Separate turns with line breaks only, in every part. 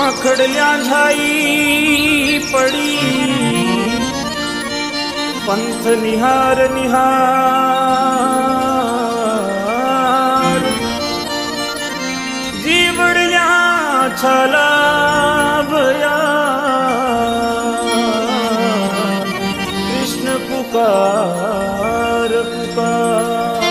आखड़ल्या झाई पड़ी पंथ निहार निहार जीवड़िया छला भया कृष्ण पुकार पुकार।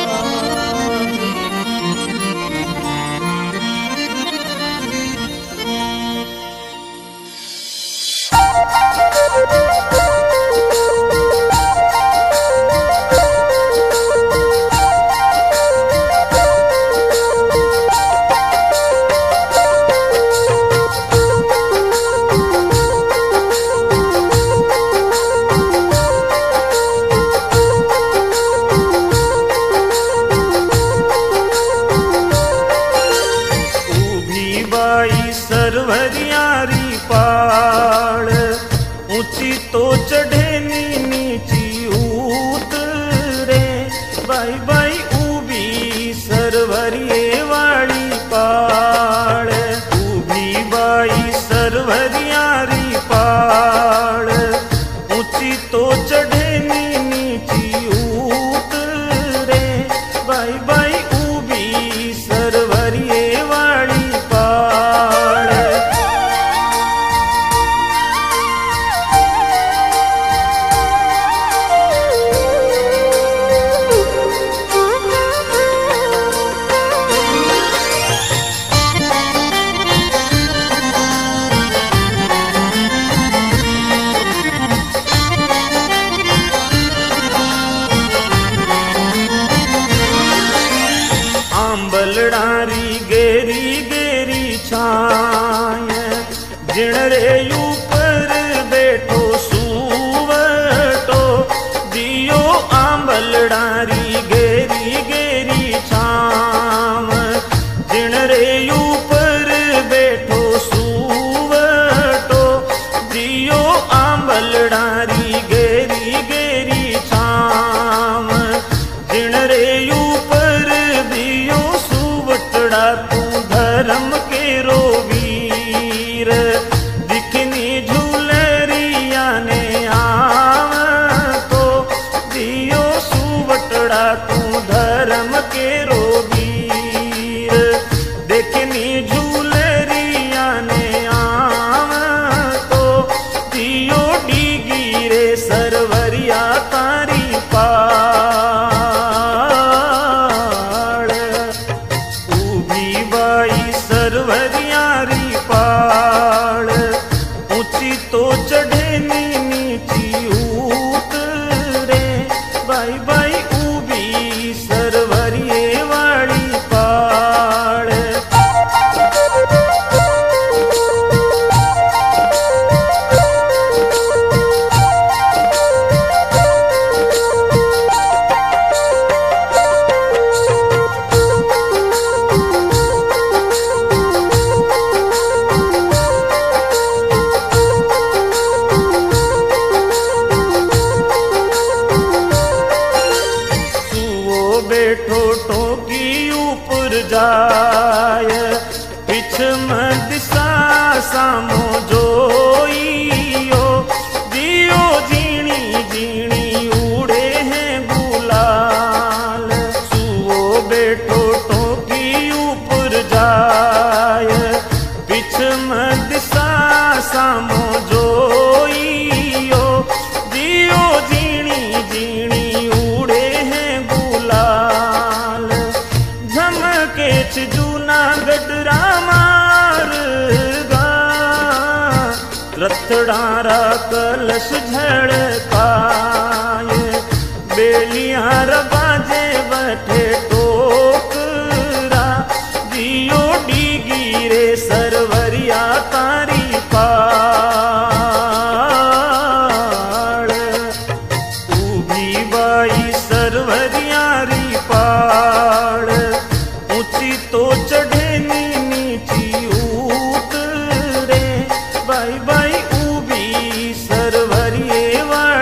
सर्वरियारी पाड़ ऊंची तो चढ़े नीची उतरे बाई बाई ऊबी सरवरिये वाली पाड़ ऊबी बाई सरवरियारी पाड़ ऊंची तो चढ़े नीची उतरे बाई बाई ऊबी सरवरिये वाली आंबलडारी गेरी गेरी छाय जिण रे ऊपर बैठो सुवटो दियो आंबलडारी गेरी गेरी छाव जिण रे ऊपर बैठो सुवटो दियो आंबलडारी गेरी गेरी छाव जिण रे ऊपर दियो सुवटड़ा तू धर्म के रो वीर दिखनी झूलरिया ने आव तो दियो सुवटड़ा तू धर्म के रो वीर दिखनी झूलरिया ने आव तो दियो डीगी रे सरवरिया तारी पाड़ ऊबी बाई सरवरियारी पाड़ ऊंची तो चढ़े नीची उतरे बाई बाई ऊबी सरवरिये वाली पाड़। बैठो टोकी ऊपर जाय पिछ दिशा सामो जोइयो दियो जीणी जीणी उड़े हैं गुलाल सुओ बैठो टोकी ऊपर जाय पिछ दिशा सामो जोइयो दियो जीणी जीणी उड़े हैं गुलाल झमके जूनागढ़ रामारगा रथड़ारा कलश झड़काए बेलियार बाजे बठे टोकरा दियो डीगी रे सरवरिया तारी पाड़ ऊबी बाई सरवरियारी पाड़ ऊंची तो चढ़े नीची उतरे बाई बाई ऊबी सरवरिये वाली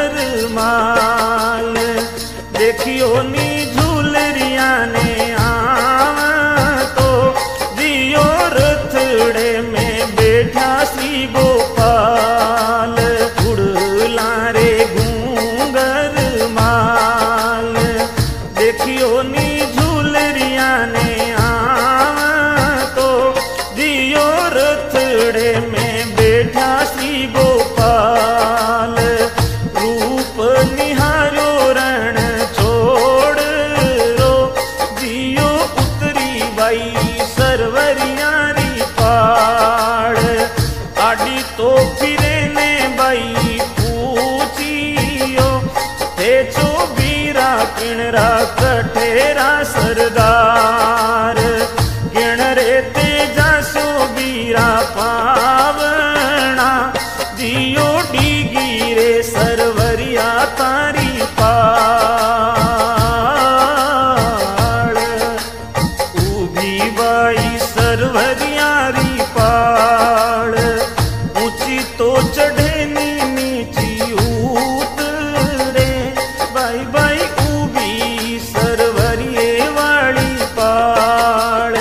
माल। देखियो नी झूलरिया ने आव तो दियो रथड़े में बैठा सी गोपाल। उड़ला रे घूंगर माल। देखियो नी झूलरिया ने आव तो दियो रथड़े में बैठा सी गोपाल। रूप निहारो रण छोड़ रो दियो उतरी बाई सरवरियारी पाड़। आड़ी तो फिरे ने बाई पूछियो थे चो बीरा किणरा कठेरा सरदार। किण रे तेजा सो बीरा पावना दियो डीगी रे सरवरिया तारी पाड़। ऊभी बाई सरवरियारी पाड़। ऊंची तो चढ़े नी नीची उतरे बाई बाई ऊभी सरवरिये वाली पाड़।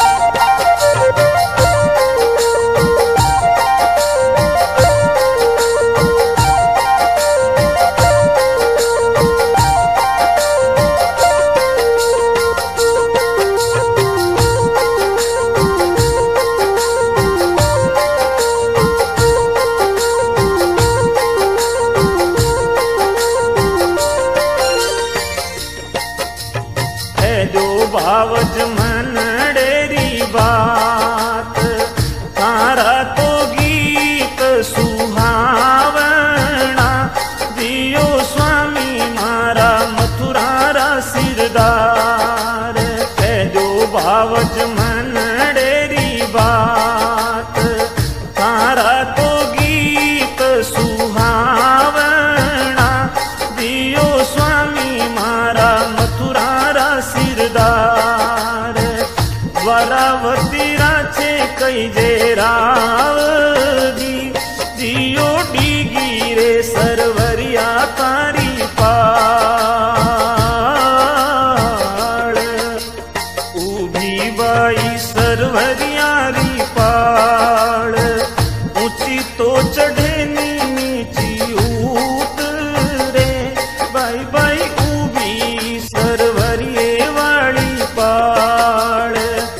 जो भावज मनडेरी बात तारा तो गीत सुहावना। दियो स्वामी मारा मथुरा रा सिरदार। जो भावज मनडेरी बात तारा तो गीत सुहावना। दियो स्वामी मारा मथुरा सिरदार। वरावती राचे कई जे रावगी दियो डीगी रे सरवरिया तारी पाड़। ऊभी बाई सरवरियारी पाड़। ऊंची तो चढ़े नी नीची उतरे बाई बाई ऊभी सरवरिये वाली पाड़।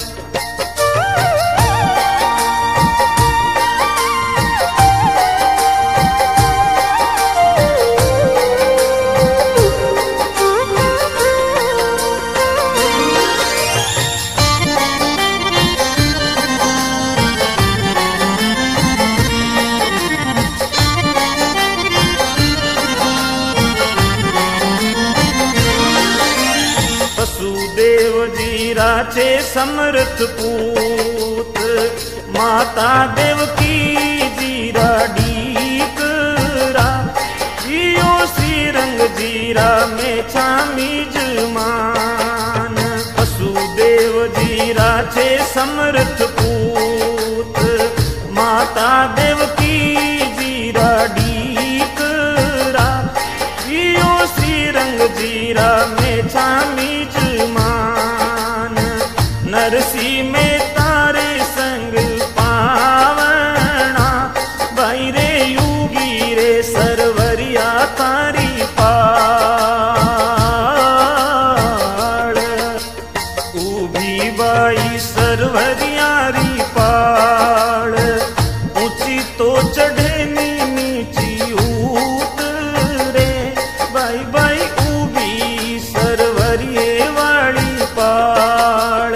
वसुदेव जी राचे समर्थ पूत। माता देवकी जीरा डीकरा। जियो श्रीरंग जीरा में छामी जमान। वसुदेव जी राचे समर्थ पूत। माता देवकी जीरा डीकरा। जियो श्रीरंग जीरा में छामी जमान। नरसी में तारे संग पावना बाई रे युगी रे सरवरिया तारी पाड़। ऊभी बाई सरवरियारी पाड़। ऊंची तो चढ़े नी नीची उतरे बाई बाई ऊभी सरवरिये वाली पाड़।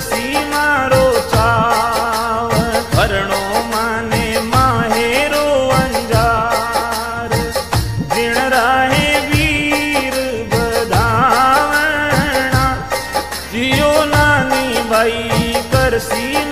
करसी मारो चाव, भरणो माने माहेरो अंजार, जिण राहे वीर बधावणा, जियो नानी भाई करसी